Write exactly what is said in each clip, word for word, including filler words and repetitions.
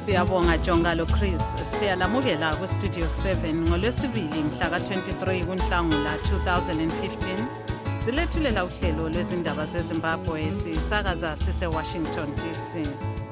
Siyabonga Jongalo Chris. Siyalamukela ku Studio seven ngolwesibili mhla ka twenty-three kuNhlangula two thousand fifteen. Silethulela uhlelo lwezindaba zeZimbabwe sisakaza sise Washington D C.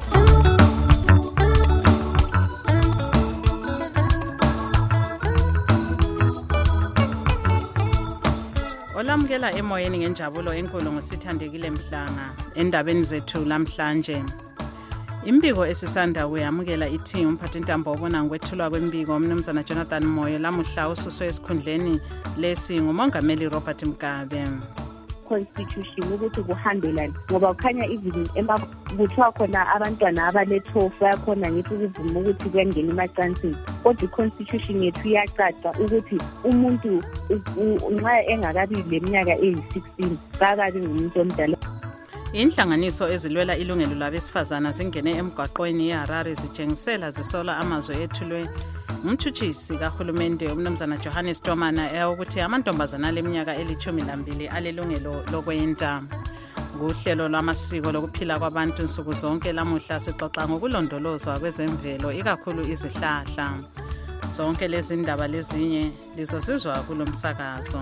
Olamukela emoyeni ngenjabulo enkulu ngosithandekile Mhlanga endabeni zethu lamhlanje. Imbiko esisanda kuyamukela ithi umphathintambo obona ngokwethulwa kwembiko umnumzana Jonathan Moyo lamuhla ususwe esikhundleni lesi ngumongameli Robert Mugabe. Constitution ukuthi kuhambelana ngoba kukhanya even emabutho khona abantwana abaletofu yakhona ngithi ukuvuma ukuthi kuyangena emacansini kodwa iconstitution yethu iyacaca ukuthi umuntu nxa engakabi leminyaka eyi-sixteen kakabi ngumuntu omdala. Inhlanganiso ezilwela ilungelo labesifazana zingene emgwaqweni eHarare zitshengisela zisola amazwe ethulwe umthuthisi kahulumende umnumzana Johannes Tomana ukuthi amantombazana leminyaka elithumi nambili alelungelo lokwenta. Kuhlelo lwamasiko lokuphila kwabantu nsuku zonke lamuhla sixoxa ngokulondolozwa kwezemvelo ikakhulu izihlahla. Zonke lezi ndaba lezinye lizosizwa kulomsakazo.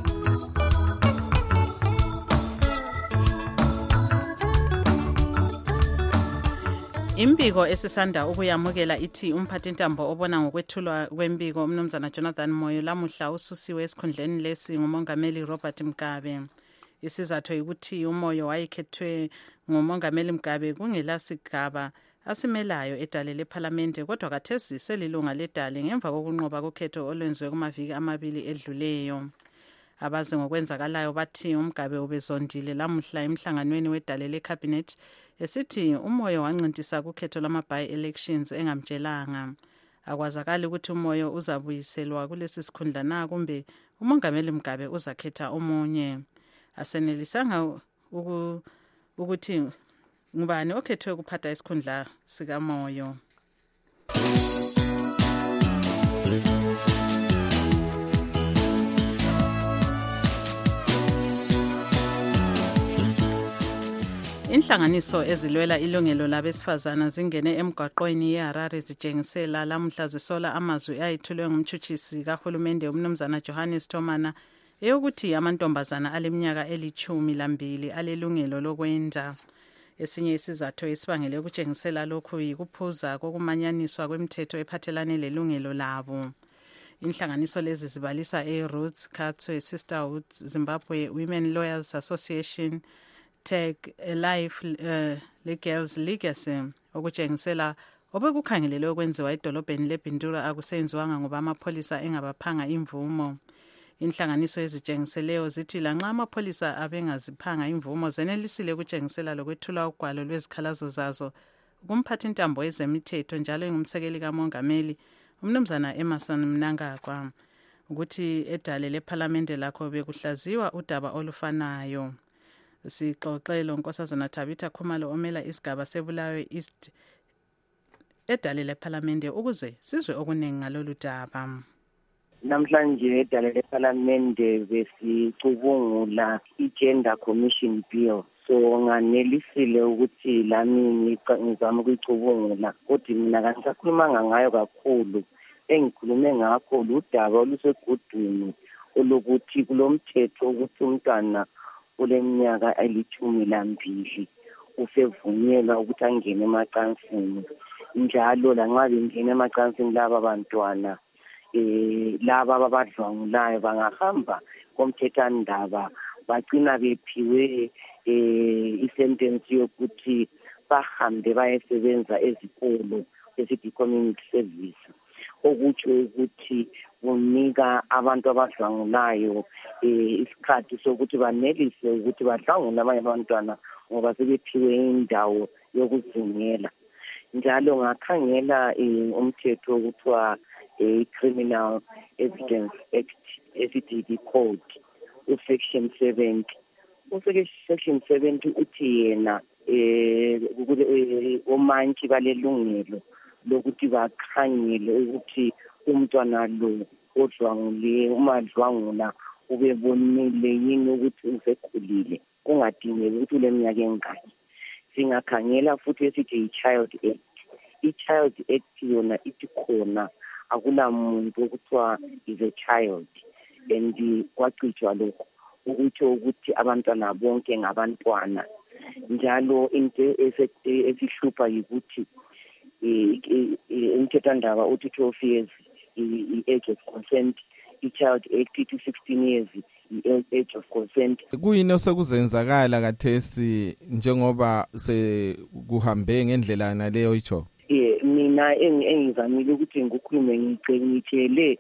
Imbiko esisanda ukuyamukela ithi umphathintambo obona ngokwethulwa kwembiko umnumzana Jonathan Moyo lamuhla ususiwe esikhundleni lesi ngumongameli Robert Mugabe. Isizathu ukuthi uMoyo wayekhethwe ngumongameli Mugabe kungelasigaba asimelayo edale leParliament kodwa kathesi selilunga ledale ngemva kokunqoba kokhetho olwenziwe kumaviki amabili edluleyo. Abazi ngokwenzakalayo bathi uMgabe ubezondile lamuhla emhlanganweni wedale leCabinet esithi uMoyo wancintisa kukhetho lama-by-elections engamtshelanga. Akwazakali ukuthi uMoyo uzabuyiselwa kulesi sikhundla na kumbe umongameli Mugabe uzakhetha omunye. Asenelisanga ukuthi ngubani okhethwe ukuphatha isikhundla sikaMoyo. Inhlanganiso ezilwela ilungelo labesifazana zingene emgwaqweni eHarare zitshengisela lamuhla zisola amazwi ayithulwe ngumthuthisi kahulumende umnumzana Johannes Tomana eyokuthi amantombazana aleminyaka elithumi lambili alelungelo lokwenda. Esinye isizathu esibangele ukutshengisela lokhu yikuphuza kokumanyaniswa kwemithetho ephathelane lelungelo labo. Inhlanganiso lezi zibalisa eRoots Katwe Sisterhood, Zimbabwe Women Lawyers Association, Tag Life uh, Legals Legacy okutshengisela obekukhangelelwe ukwenziwa edolobheni leBindura akusenziwanga ngoba amapholisa engabaphanga imvumo. Inhlanganiso ezitshengiseleyo zithi lanxa amapholisa abengaziphanga imvumo zenelisile ukutshengisela lokwethula ugwalo lwezikhalazo zazo kumphathintambo ezemithetho njalo engumsekeli kamongameli umnumzana Emerson Mnangagwa ukuthi edale leParliament lakho bekuhlaziwa udaba olufanayo. Sixoxelo Nkosazana Tabitha Khumalo omela isigaba seBulawayo East edale leParliament ukuze sizwe okuningi ngalolu daba. Namhlanje edale leParliament besicubungula iGender Commission Bill. So nganelisile ukuthi lami ngizama ukuyicubungula kodwa mina kangisakhulumanga ngayo kakhulu. Engikhulume ngakho udaba olusegudwini olokuthi kulomthetho ukuthi umntwana oleminyaka elithumi lambili usevunyelwa ukuthi angene emacansini. Njalo lanxa bengena emacansini laba bantwana eh laba abadlwangulayo bangahamba komthethwandaba bagcina bephiwe eh isentence yokuthi bahambe bayesebenza ezikolo esithi community service, okutsho ukuthi kunika abantu abadlwangulayo eh isikhathi sokuthi banelise ukuthi badlwangule abanye abantwana ngoba sebephiwe indawo yokuzingela. Njalo ngakhangela umthetho okuthiwa i-Criminal Evidence Act esithi code usection seventy. Usection seventy uthi yena eh omantshi balelungelo lokuthi bakhangele ukuthi umntwana lo odlwangule umadlwangula ubebonile yini ukuthi usekhulile kungadingeki ukuthi uleminyaka engaki. Singakhangela futhi esithi i-Child Act i-Child Act yona ithi khona akula muntu okuthiwa is a child, and kwacitshwa lokho ukuthi ukuthi abantwana bonke ngabantwana. Njalo into esihlupha yikuthi umthethwandaba uthi twelve years i-age of consent, i-Child Act ithi sixteen years i-age of consent. Kuyini osekuzenzakala kathesi njengoba sekuhambe ngendlela naleyo icho? Eh mina engizamile ukuthi ngikukhulume ngicengithele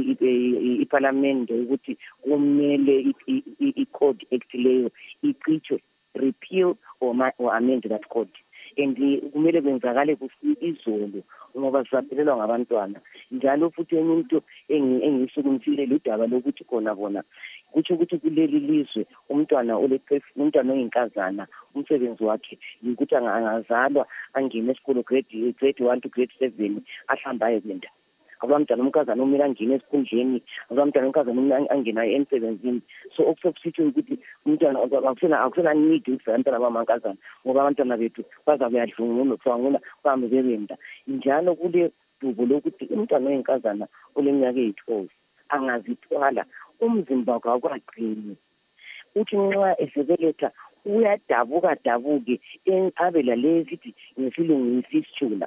iParliament ukuthi kumele i-Code Act leyo icitshwe, repeal or, or amend that code. And kumele kwenzakale izolo ngoba sisaphelelwa ngabantwana. Njalo futhi umuntu engisukumfile ludaba lokuthi khona bona kuthi ukuthi kuleli lizwe umntwana ole umntwana oyinkazana umsebenzi wakhe ukuthi angazalwa angene esikolo grade grade one to grade seven ahambaye kwenda. Abantwana umkazana umile angene esikhundleni, abantwana umkazana angena emsebenzini. So okusokusithi ukuthi umntwana akusena akusena need ukuthi abantwana bamankazana ngoba abantwana bethu bazabe yadlungula kuthwangula bahambe bebenda. Njalo kule dubo lokuthi umntwana oyinkazana oleminyaka eyi-twelve angazithwala umzimba wakhe awukaqini. Uthi nxa esebeletha uyadabuka dabuke abe lalezi ngesilungu ifistula.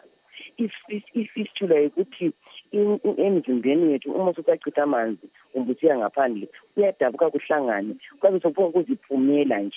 Ifistula ukuthi emzimbeni yethu uma sisachitha amanzi umbusiya ngaphandle uyadabuka kuhlangane kwabe sophonga kuziphumela nje.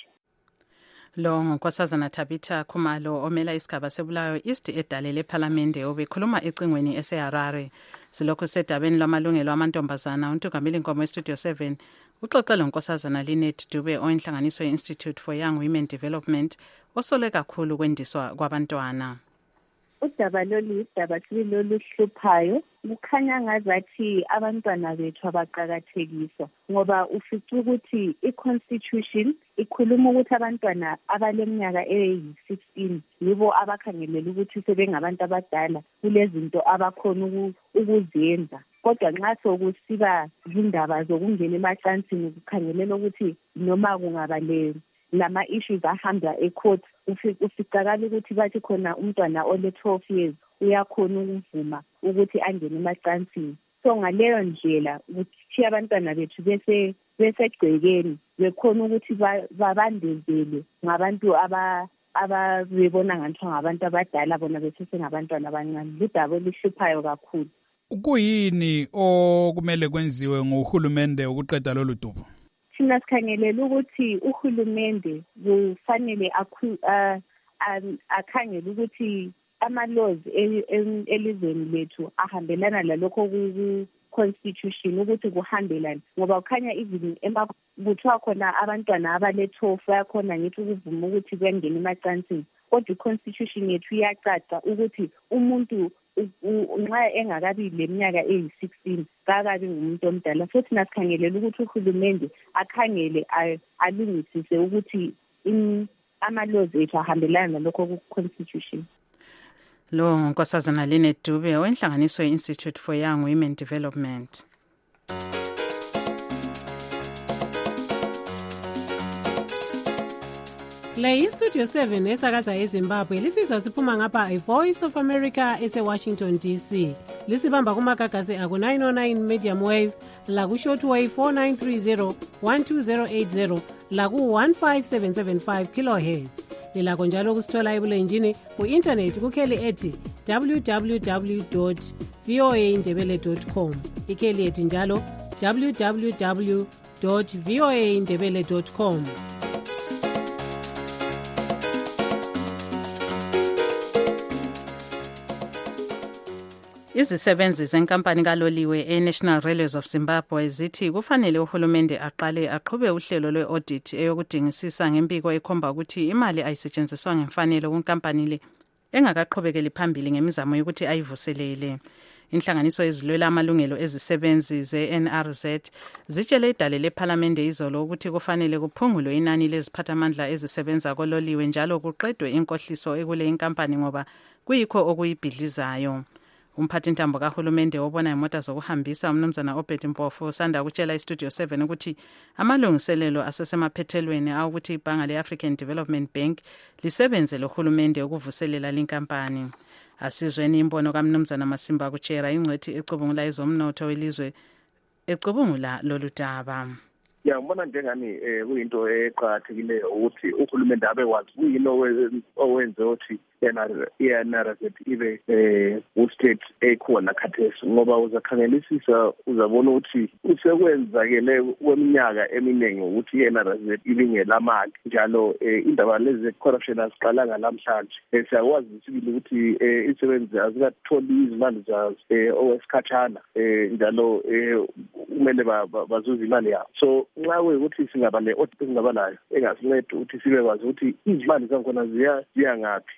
Lo ngunkosazana Tabitha Khumalo omela isigaba sebulawayo East edalele eParliament obekhuluma ecingweni eseHarare. Silokhu sedabeni lamalungelo amantombazana uNtugameli Nkomo eStudio seven uxoxela unkosazana Linet Dube oyinhlanganiso ye-Institute for Young Women Development osole kakhulu kwendiswa kwabantwana. Udaba lolu udaba lolu hluphayo kukhanya ngazathi abantwana bethu abaqhakathekiswa ngoba ufica ukuthi i-constitution ikhuluma ukuthi abantwana abaleminyaka eyi-sixteen yibo abakhangelela ukuthi sebengabantu abadala kulezinto abakhona ukuzenza. Kodwa nxa sokusiba izindaba zokungena emacansini kukhangelela ukuthi noma kungaba le lama issues ahamba ecourt uficakala ukuthi bathi khona umntwana ole twelve years uyakhona ukuvuma ukuthi angene emacansini. So ngaleyo ndlela ukuthi abantwana bethu bese besegcekeni bekhona ukuthi babandezele ngabantu aba ababebona ngathi ngabantu abadala bona besesengabantwana abancane. Ludaba oluhluphayo kakhulu. Kuyini okumele kwenziwe nguhulumende ukuqeda lolu dubo? Thina sikhangelela ukuthi uhulumende kufanele akhangele ukuthi ama-laws elizweni lethu ahambelana lalokho ku-constitution ukuthi kuhambelane ngoba kukhanya even kuthiwa khona abantwana abale-twelve bayakhona ngithi ukuvuma ukuthi kuyangena emacansini. Kodwa i-constitution yethu iyacaca ukuthi umuntu nxa engakabi leminyaka eyi-sixteen kakabi ngumuntu omdala. Futhi nasikhangelela ukuthi uhulumende akhangele alungisise ukuthi ama-laws ethu ahambelana nalokho ku-constitution. Lo ngunkosazana Linet Dube oyinhlanganiso ye-Institute for Young Women Development. Le iStudio seven esakaza eZimbabwe lisizwa siphuma ngapha iVoice of America ese-Washington D C. Lisibamba kumagagasi aku nine oh nine medium wave, laku shortwave four nine three zero, one two zero eight zero, laku one five seven seven five kilohertz. Lilakho njalo kusithola ebulenjini ku-internet kukheli ethi w w w dot v o a ndebele dot com. Ikheli ethi njalo w w w dot v o a ndebele dot com. Izisebenzi zenkampani kaloliwe e-National Railways of Zimbabwe zithi kufanele uhulumende aqale aqhube uhlelo lwe-audit eyokudingisisa ngempiko ekhomba ukuthi imali ayisetshenziswa ngemfanelo kunkampani le engakaqhubekeli phambili ngemizamo yokuthi ayivuselele. Inhlanganiso ezilwela amalungelo ezisebenzi ze-N R Z zitshele idale leParliament izolo ukuthi kufanele kuphungulwe inani leziphathamandla ezisebenza kololiwe njalo kuqedwe inkohliso ekule inkampani ngoba kuyikho okuyibhidlizayo. Umphathintambo kahulumende obona imota zokuhambisa umnumzana Obed Mpofu usanda ukutshela iStudio seven ukuthi amalungiselelo asesemaphethelweni awukuthi ibhanga le-African Development Bank lisebenze lohulumende ukuvuselela linkampani. Asizweni imbono kaMnumzana Masimba Kuchera, ingcwethi ecubungula ezomnotho welizwe ecubungula lolu daba. Ya ngibona njengani eh kuyinto eqhakathekileyo ukuthi uhulumende abe wazi kuyini owenze ukuthi yena yena rasethi ibe eh ustate ekhona khathesi ngoba uzakhangelisisa uzabona ukuthi usekwenzakele kweminyaka eminingi ukuthi yena rasethi ibingela mali njalo indaba lezi corruption asiqalanga namhlanje siyakwazi sibili ukuthi isebenzi azikatholi izimali zazo owesikhatshana njalo kumele bazuze imali yabo. So nxa ukuthi singaba le audit singaba nayo engasinceda ukuthi sibe kwazi ukuthi izimali zakhona ziya ziya ngapi,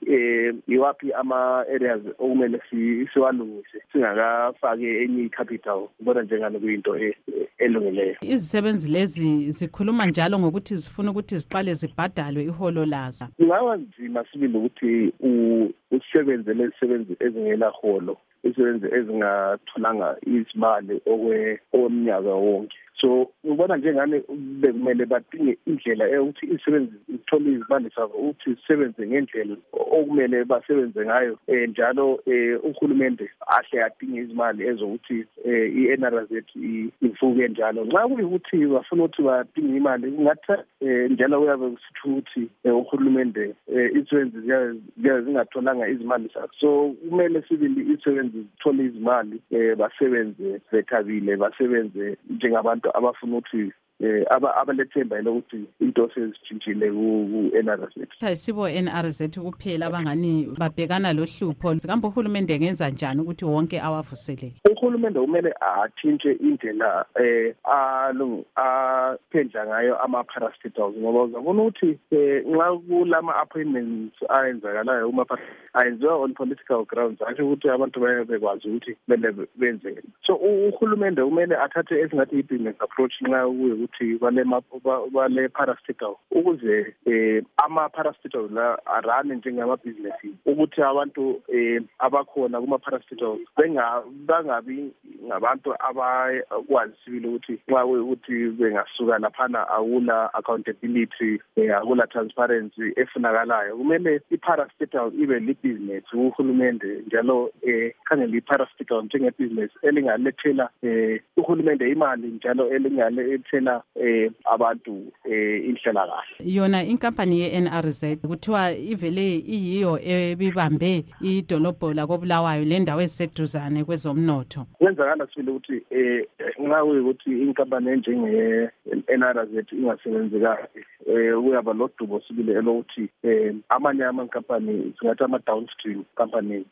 eh iwapi ama areas okumele siwalungise singakafake enye capital. Ubona njengani kuyinto elungileyo. Izisebenzi lezi zikhuluma njalo ngokuthi zifuna ukuthi ziqale zibhadalwe iholo lazo. Kungawa nzima sibili ukuthi usebenze lezisebenzi ezingela holo, isebenzi ezingatholanga izimali okwe omnyaka wonke. So ngibona njengani bekumele badinge indlela eyokuthi isebenzi ithole izimali zabo ukuthi sisebenze ngendlela okumele basebenze ngayo njalo uhulumende ahle adinge izimali ezokuthi i-N R Z ivuke njalo. Nxa kuyikuthi bafuna ukuthi badinge imali ngathi njalo uyabe kusithu ukuthi uhulumende isebenzi zingatholanga izimali zabo. So kumele sibili isebenzi zithole izimali basebenze bethabile, basebenze njengabantu abafuna ukuthi eh aba abalethemba lokuthi into sezitshintshile ku-N R Z. Ayisibo N R Z kuphela abangani babhekana lohlupho. Kambe uhulumende ngenza njani ukuthi wonke awavuselele? Uhulumende kumele athintshe indlela eh alungu aphendla ngayo ama parastatals ngoba uzabona ukuthi nxa kulama appointments ayenzakalayo uma ayenziwa on political grounds asho ukuthi abantu bayabekwazi ukuthi kumele benze. So uhulumende kumele athathe esingathi i-business approach nxa kuyi ukuthi bale bale parastatal ukuze eh ama parastatal la arane njengama business ukuthi abantu eh abakhona kuma parastatal benga bangabi ngabantu abakwazi sibili ukuthi nxa ukuthi bengasuka laphana akula accountability akula transparency efunakalayo. Kumele i-parastatal ibe li business uhulumende njalo eh khangela i-parastatal njenge business elingalethela eh uhulumende imali njalo elingalethela eh abantu eh inhlela kahle. Yona inkampani ye-N R Z kuthiwa ivele iyiyo ebibambe idolobho la koBulawayo le ndawo eziseduzane kwezomnotho. Kwenzakala sibili ukuthi eh nxa ukuthi inkampani enjenge N R Z ingasebenzi kahle eh uyaba lodubo sibili elokuthi eh amanye amankampani singathi ama downstream companies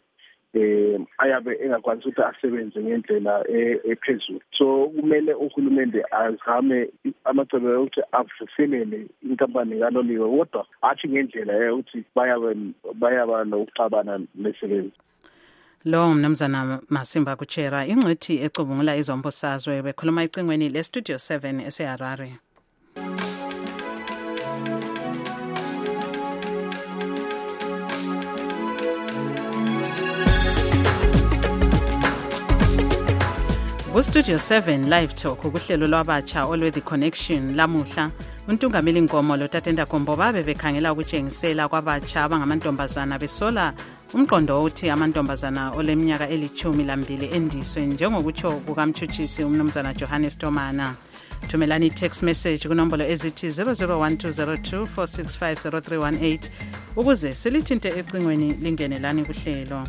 eh ayabe engakwanisi ukuthi asebenze ngendlela ephezulu. So kumele uhulumende azame amacebo ukuthi avuselele inkampani kaloliwe kodwa athi ngendlela ukuthi bayaba bayaba nokuxabana lesebenzi. Lo mnumzana Masimba Kuchera, ingcwethi ecubungula izombusazwe, bekhuluma icingweni le Studio seven eseHarare. Ku-Studio seven Live Talk ukuhlelo lwabatsha olwe The Connection lamuhla uNtungameli Nkomo loTatenda Kombo babe bekhangela ukutshengisela kwabatsha abangamantombazana besola umqondo othi amantombazana oleminyaka elithumi lambili endiswe njengokutsho kukamtshutshisi umnumzana Johannes Tomana. Thumelani i-text message kunombolo ezithi zero zero one two zero two four six five zero three one eight ukuze silithinte ecingweni lingenelani kuhlelo.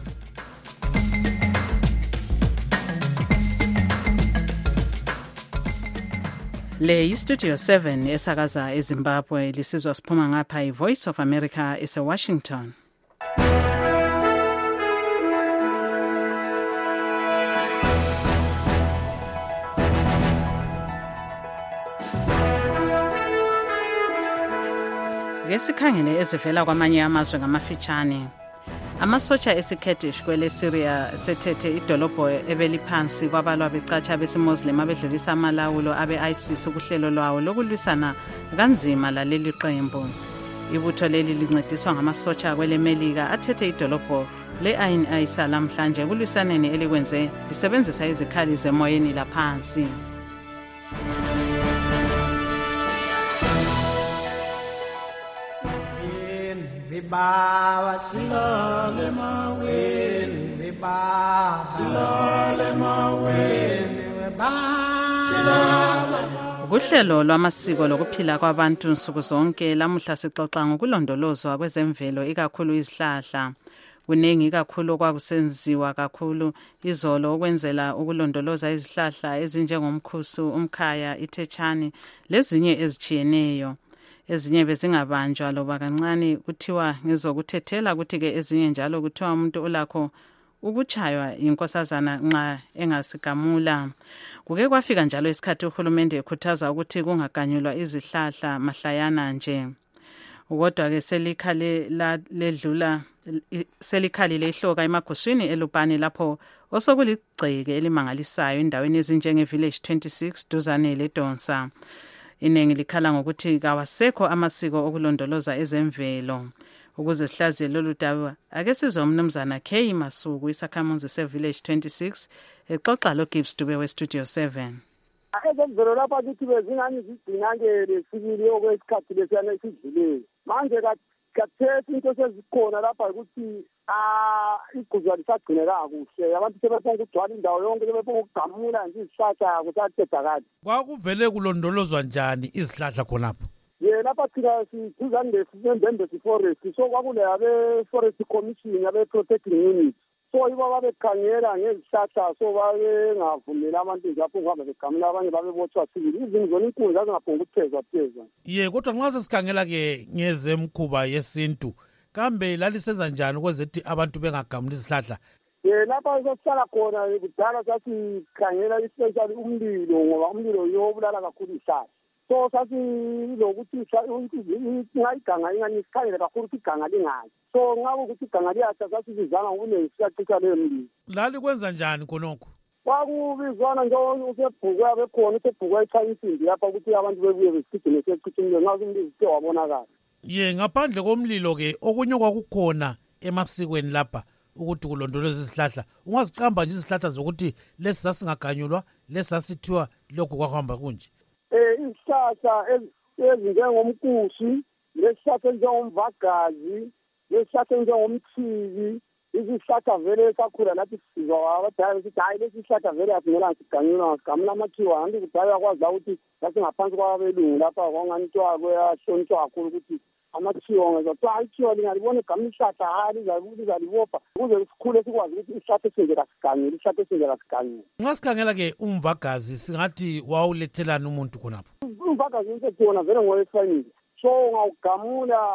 Le iStudio seven esakaza eZimbabwe lisizwa siphuma ngapha iVoice of America ese Washington. Ngesikhangele ezivela kwamanye amazwe ngamafitshane. Amasotsha esikhethish kwele Syria sethethe idolobho ebeliphansi kwabalwa becatsha besimoslim abedlulisa amalawulo abe-ISIS ukuhlelo lwawo lokulwisana kanzima laleli qembu. Ibutho leli lincediswa ngamasotsha kwele Melika athethe idolobho le-Ain Aisa lamhlanje kulwisaneni elikwenze lisebenzisa izikhali zemoyeni laphansi. Baba silale mawe weba silale maweni weba silale. Uhlelo lwamasiko lokuphila kwabantu nsuku zonke lamuhla sixoxa ngokulondolozwa kwezemvelo ikakhulu izihlahla. Kuningi kakhulu kwakusenziwa kakhulu izolo ukwenzela ukulondoloza izihlahla ezinjengomkhusu, umkhaya, ithetshani lezinye ezichiyeneyo. Ezinye bezingabanjwa loba kancane kuthiwa ngizokutethela ukuthi ke ezinye njalo kuthiwa umuntu olakho ukuchaywa inkosazana nxa engasigamula. Kuke kwafika njalo isikhathi uhulumende ekhuthaza ukuthi kungaganyulwa izihlahla mahlayana nje. Kodwa ke selikhale ledlula selikhalile ihloka emaguswini eLupane lapho osokuligceke elimangalisayo endaweni ezinjenge Village twenty-six duzane leDonsa. Iningi likhala ngokuthi kawasekho amasiko okulondoloza ezemvelo. Ukuze sihlaziye lolu daba ake sizwe umnumzana K Masuku isakhamuzi se Village twenty-six exoxa lo Gibbs Dube we Studio seven. Ezemvelo lapha kithi bezingani zigcina ke lesikile okwesikhathi lesiyana esidlulile. Manje kathethi into sezikhona lapha ukuthi ah iguzwa lisagcineka kuhle. Abantu sebefuna ukugcwala indawo yonke sebefuna ukugamula nje isihlahla kusaqeda kade. Kwakuvele kulondolozwa njani izihlahla khonapho? Ye lapha thina siduzane nesembembe forest so kwakule abe forest commission abe protecting unit. So iba babekhangela ngezihlahla so babengavumela abantu njapho ngoba begamula abanye babebotshwa sibili izinto zona inkulu zazingaphonga ukuthezwa phezwa. Ye kodwa nxa sesikhangela ke ngezemkhuba yesintu kambe lalisenza njani ukwezethi abantu bengagamuli izihlahla? Ye lapha sesihlala khona kudala sasikhangela especially umlilo ngoba umlilo yobulala kakhulu izihlahla. So sathi lokuthi nxa iganga ingani sikhangele kakhulu ukuthi iganga lingayi. So ngabe ukuthi iganga liyatha sasizizana ngokunengi siyacitsha leyo mlilo. Lali kwenza njani khonokho? Kwakubizwana nje usebhukwe abekhona usebhukwe echaya insimbi lapha ukuthi abantu bebuye besigijime secitsha umlilo ngaze umlilo uthe wabonakala. Ye ngaphandle komlilo ke okunye kwakukhona emasikweni lapha ukuthi kulondolozwe izihlahla. Ungaziqamba nje izihlahla zokuthi lesi sasingaganyulwa lesi sasithiwa lokho kwahamba kunje. Eh isihlahla ezinjengomkushi, lesihlahla njengomvagazi, lesihlahla njengomthiki, izihlahla vele esakhula lathi sizwa abadala ukuthi hayi lesi sihlahla vele asingelanga siganyulwa ngasigamula amakhiwa anti kudala yakwazi ukuthi sasingaphansi kwabelungu lapha kwanganithiwa kuyahlonitshwa kakhulu ukuthi amakhiwa ngezathiwa hayi ikhiwa lingalibona igamula isihlahla hayi lizalibopha ukuze sikhule sikwazi ukuthi isihlahla esinje kasiganyule isihlahla esinje kasiganyule. Nxa sikhangela ke umvagazi singathi wawulethelani umuntu khonapho? Umvagazi ngisekhona vele ngowesifayini so ngawugamula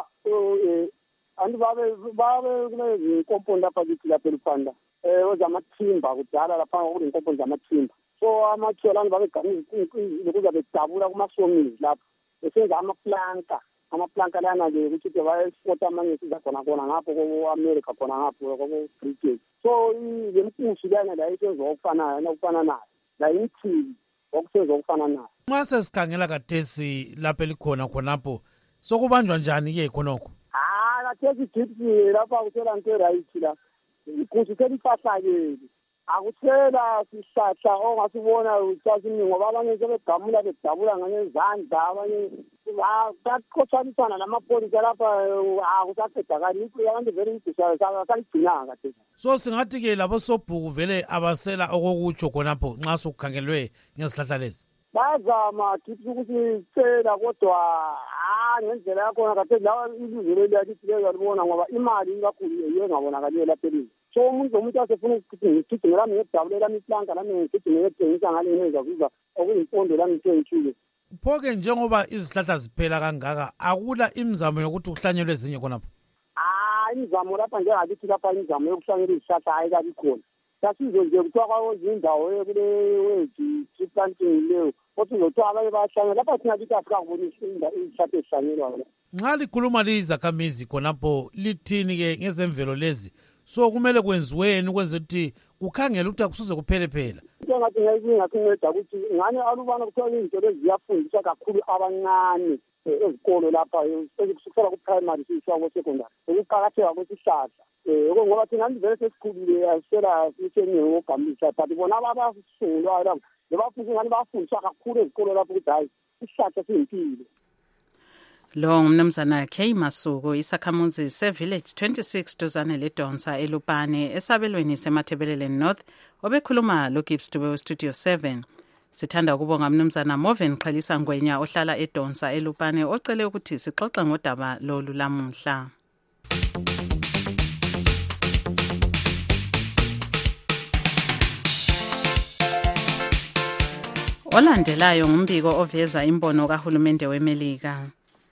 anti babe babe kunezikomponi lapha kithi lapha eLupanda eh ozamathimba kudala lapha kulenkomponi zamathimba so amakhiwa lani babegamula ukuze bedabula kumasomizi lapha besenza amaplanka amaplanka lana ke ukuthi bayesport amanye siza khona khona ngapho ko-America khona ngapho ko-Britain so le mkushi lana la isenziwa okufanayo nokufana nayo la imthili okusenziwa okufana nayo. Nxa sesikhangela kathesi lapha elikhona khonapho sokubanjwa njani-ke khonokho? Ah kathesi githi lapha kusela nto right la igushi selifahlakele akusela sihlahla ongasibona uthasiningi ngoba abanye sebegamula bedabula ngezandla abanye baqothanisana namapholisa lapha akusaqedakali abantu vele igusha saligcinanga kathesi. So singathi-ke labo sobhuku vele abasela okokutsho khonapho nxa sokukhangelwe ngezihlahla lezi? Bazama kithi ukuthi sicela kodwa ah ngendlela yakhona kathesi lawa ilizwe leli yakithi lezalibona ngoba imali kakhulu yengabonakaliyo lapha elizwe. So umuntu umuntu asefuna ukugijima lami ngedabulela imiplanka lami ngigijime ngethengisa ngale ngezakuza okuyimpondo lami ngithengithile. Pho-ke njengoba izihlahla ziphela kangaka akula imizamo yokuthi kuhlanyelwe ezinye khonapho? Ah imizamo lapha njengakithi lapha imizamo yokuhlanyela izihlahla ayikabi khona. Sasizwe nje kuthiwa kwazindawo kule weji tree planting leyo kodwa uzothiwa abanye bayahlanyela lapha thina kithi asikakubonisi izihlahla ezihlanyelwayo. Nxa likhuluma liyizakhamizi khonapho lithini-ke ngezemvelo lezi so kumele kwenziweni ukwenza ukuthi kukhangele ukuthi akusuze kuphele phela? Into ngathi ngingasinceda ukuthi ngani alubana kuthiwa izinto lezi ziyafundiswa kakhulu abancane ezikolo lapha kusukela ku-primary siyiswa ko-secondary ukuqakatheka kwesihlahla um ngoba thina vele sesikhulile asisela sitsheni ngogamula isihlahla but bona abasungulwayo lapho lebafundisa ngani bafundiswa kakhulu ezikolo lapho ukuthi hayi isihlahla siyimpilo. Lo ngumnumzana K Masuku, isakhamuzi se-Village twenty-six duzane leDonsa eLupane esabelweni semathebeleleni North, obekhuluma lo Gibbs Dube Studio seven. Sithanda ukubonga mnumzana Moven Qhelisa Ngwenya ohlala eDonsa eLupane ocele ukuthi sixoxe ngodaba lolu lamuhla. Olandelayo ngumbiko oveza imbono kahulumende weMelika.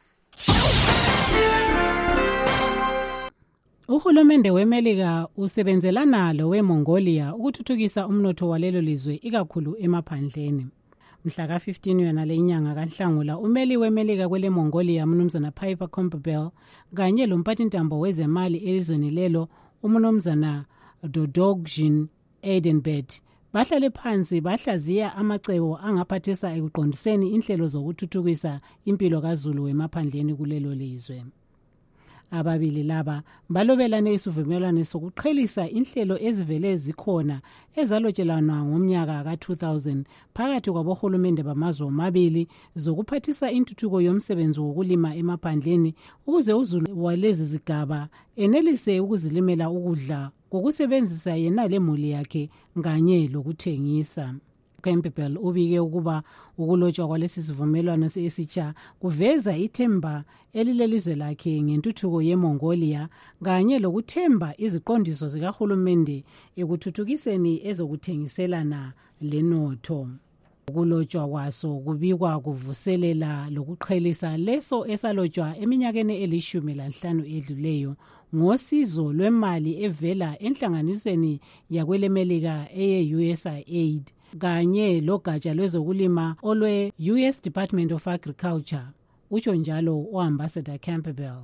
Uhulumende weMelika usebenzelana lo weMongolia ukuthuthukisa umnotho walelo lizwe ikakhulu emaphandleni. Mhla ka fifteen yona le inyanga kaNhlangula umeli weMelika kwele Mongolia mnumzana Piper Comberbell kanye lomphathintambo wezemali elizweni lelo umnumzana Dodongjin Edenbet bahlale phansi bahlaziya amacebo angaphathisa ekuqondiseni inhlelo zokuthuthukisa impilo kaZulu emaphandleni kulelo lizwe. Ababili laba balobelane isivumelwano sokuqhelisa inhlelo ezivele zikhona ezalotshelana ngomnyaka ka two thousand phakathi kwabohulumende bamazwe amabili zokuphathisa intuthuko yomsebenzi wokulima emaphandleni ukuze uZulu walezi zigaba enelise ukuzilimela ukudla ngokusebenzisa yena lemuli yakhe kanye lokuthengisa. Comberbell ubike ukuba ukulotshwa kwalesi sivumelwano esitsha kuveza ithemba elilelizwe lakhe ngentuthuko yeMongolia kanye lokuthemba iziqondiso zikahulumende ekuthuthukiseni ezokuthengiselana lenotho. Ukulotshwa kwaso kubikwa kuvuselela lokuqhelisa leso esalotshwa eminyakeni elishumi lanhlanu edluleyo ngosizo lwemali evela enhlanganisweni yakwelemelika eye-U S A I D kanye logatsha lwezokulima olwe U S Department of Agriculture, utsho njalo uAmbassador Comberbell.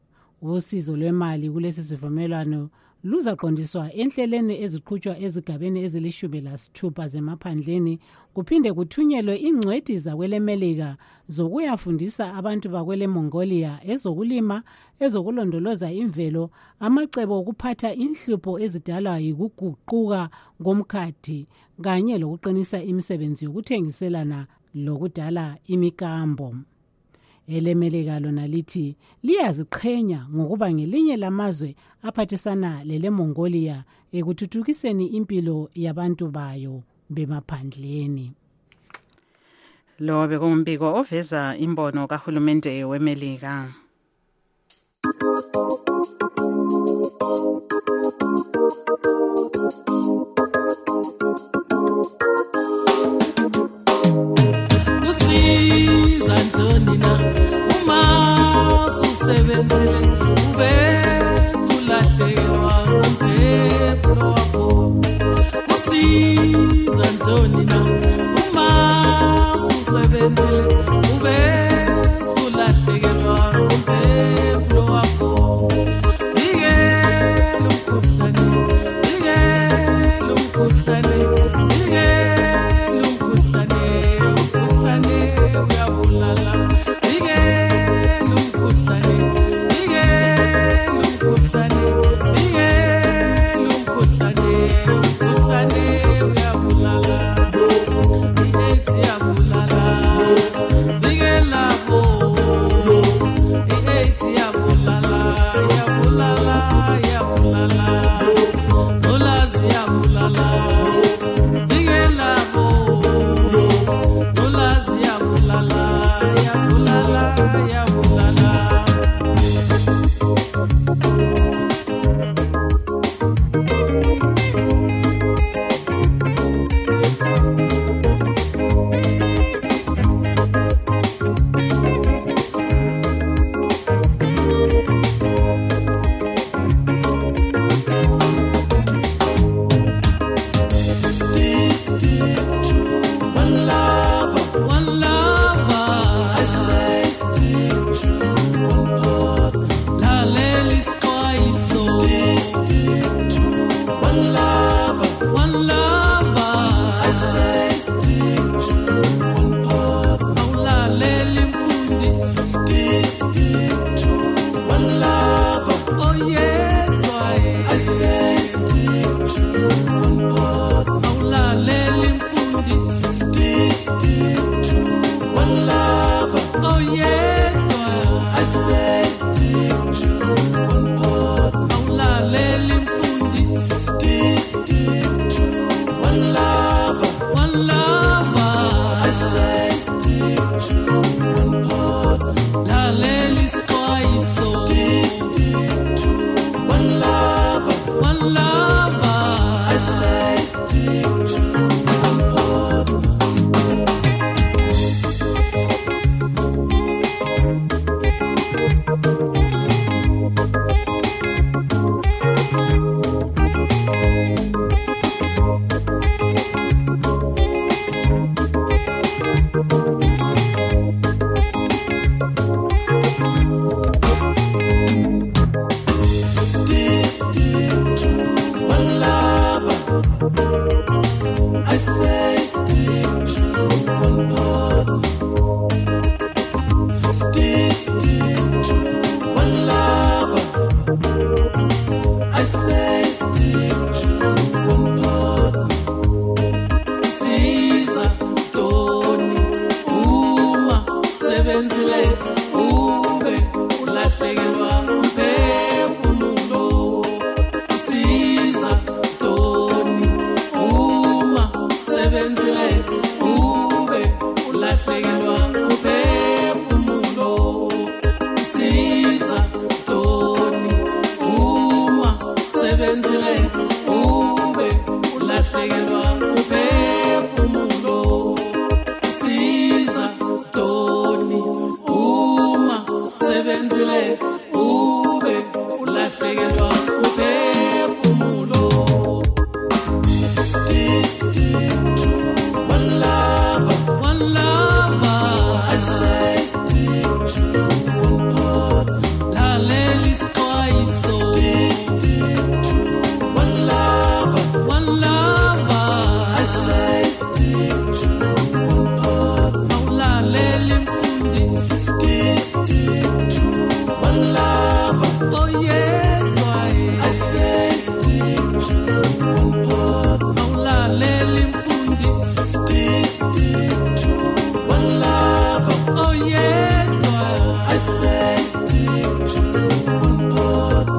Usizo lwemali kulesi sivumelwano luzaqondiswa enhleleni eziqhutshwa ezigabeni ezilishumi lasithupha zemaphandleni kuphinde kuthunyelwe ingcweti zakwelemelika zokuyafundisa abantu bakwele Mongolia ezokulima, ezokulondoloza imvelo, amacebo okuphatha inhlupho ezidalwa yikuguquka komkhathi kanye lokuqinisa imisebenzi yokuthengiselana lokudala imikambo. Elemelika lona lithi liyaziqhenya ngokuba ngelinye lamazwe aphathisana lele Mongolia ekuthuthukiseni impilo yabantu bayo bemaphandleni. Lo bekumbiko oveza imbono kahulumende weMelika. Usiza Ntoni na uma susebenzile ubese ulahlekelwa ngumphefumulo wakho. Usiza Ntoni na uma susebenzile ubese ulahlekelwa ngumphefumulo wakho. Bikela umkhuhlane, bikela umkhuhlane, bikela umkhuhlane. Uyabulala, bikela umkhuhlane, bikela umkhuhlane, bikela umkhuhlane, umkhuhlane uyabulala, i-AIDS iyabulala, bikela bo, i-AIDS iyabulala, iyabulala, iyabulala, ulazi iyabulala, bikela bo. Stick to one lover. Oh yeah, say stick to one partner. Awulaleli mfundisi. Stick, stick to one lover. One lover. I say stick to one partner. Laleli sixwayiso. Stick, stick to one lover. One lover. I say stick to one partner. Stick, stick to one lover. I say stick to one partner. Stick, stick to one lover. I say stick to one partner. Siza Tony uma sebenzile ube ulahlekelwa umphefumulo. Siza Tony uma sebenzile ube ulahlekelwa umphefumulo. Siza Tony uma sebenzile ube ulahlekelwa umphefumulo. Siza Tony uma sebenzile ube ulahlekelwa umphefumulo. Stick, stick to one lover. One lover. I say stick to one partner. Laleli sixwayiso. Stick, stick to one lover. One lover. I say stick to one partner. Awulaleli mfundisi. Stick, stick to one lover. Oh yedwa. I say stick to one partner. Awulaleli mfundisi. Stick, stick to one lover. Oh yedwa. I say stick to one partner.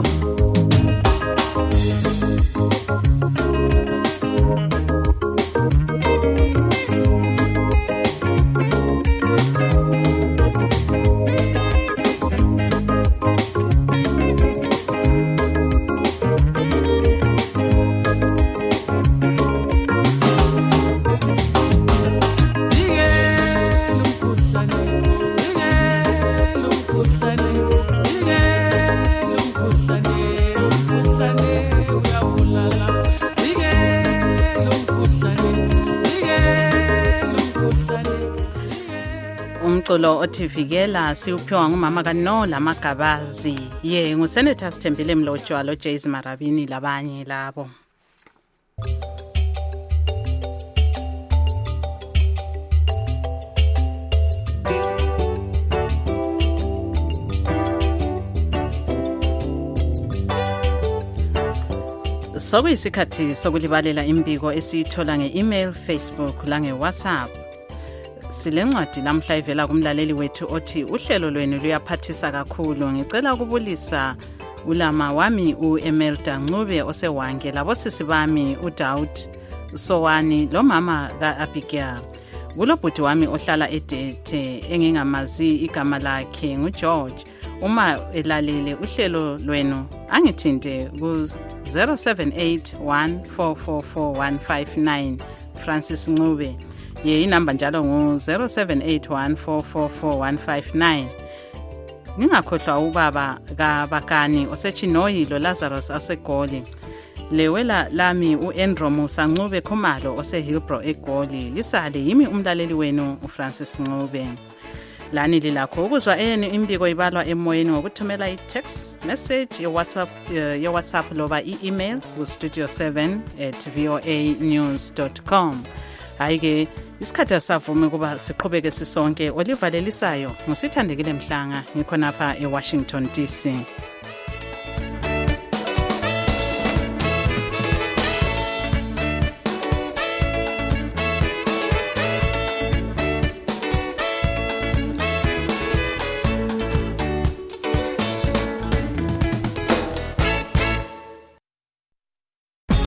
umculo othi vikela siuphiwa ngumama kaNola Magabazi ye ngusenator Sithembile Mlotshwa lo Jays Marabini labanye labo. Sokuyisikhathi sokulibalela imbiko esiyithola nge-email, Facebook lange WhatsApp. Silencwadi lamhla ivela kumlaleli wethu othi uhlelo lwenu luyaphathisa kakhulu. Ngicela ukubulisa ulama wami uEmelda Ncube osewange labo sisi bami uDaud Sowani lo mama kaAbigail. Kulobhuti wami ohlala eDethe engingamazi igama lakhe nguGeorge. Uma elalele uhlelo lwenu angithinte ku zero seven eight one four four four one five nine Francis Ncube. Ye inamba njalo ngu zero seven eight one four four four one five nine. Ningakhohlwa ubaba kaBakani osechinoyilo Lazarus asegoli. Lewela lami uAndrew Musa Ncube Khumalo oseHillbrow eGoli. Lisale yimi umlaleli wenu uFrancis Ncube. Lani lilakho ukuzwa eyenu imbiko ibalwa emoyeni ngokuthumela i-text message ye-WhatsApp uh, ye-WhatsApp loba i-email ku studio seven at voa news dot com. Hayike isikhathi asavume kuba siqhubeke sisonke olivalelisayo ngusithandekile Mhlanga ngikhona lapha eWashington D C.